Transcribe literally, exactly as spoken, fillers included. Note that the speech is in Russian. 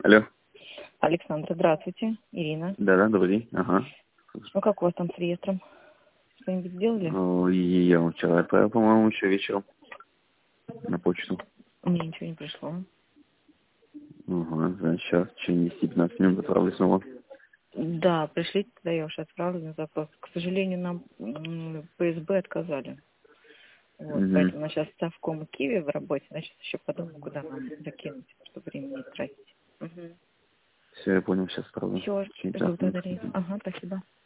Алло. Александра, здравствуйте. Ирина. Да-да, добрый день. Ага. Ну как у вас там с реестром? Что-нибудь сделали? Ну, и я вам вчера отправил, по-моему, еще вечером на почту. Мне ничего не пришло. Ага, значит, сейчас в течение десяти-пятнадцати минут отправлю снова. Да, пришлите, тогда я уже отправлю на запрос. К сожалению, нам м, Пэ Эс Бэ отказали. Вот, Угу. поэтому у нас сейчас Совком и Киви в работе, значит, еще подумаю, куда нам закинуть, чтобы времени не тратить. Угу. Все, я понял, сейчас отправлю. Все, В течение жду пятнадцати тогда рейс. минут. Ага, спасибо.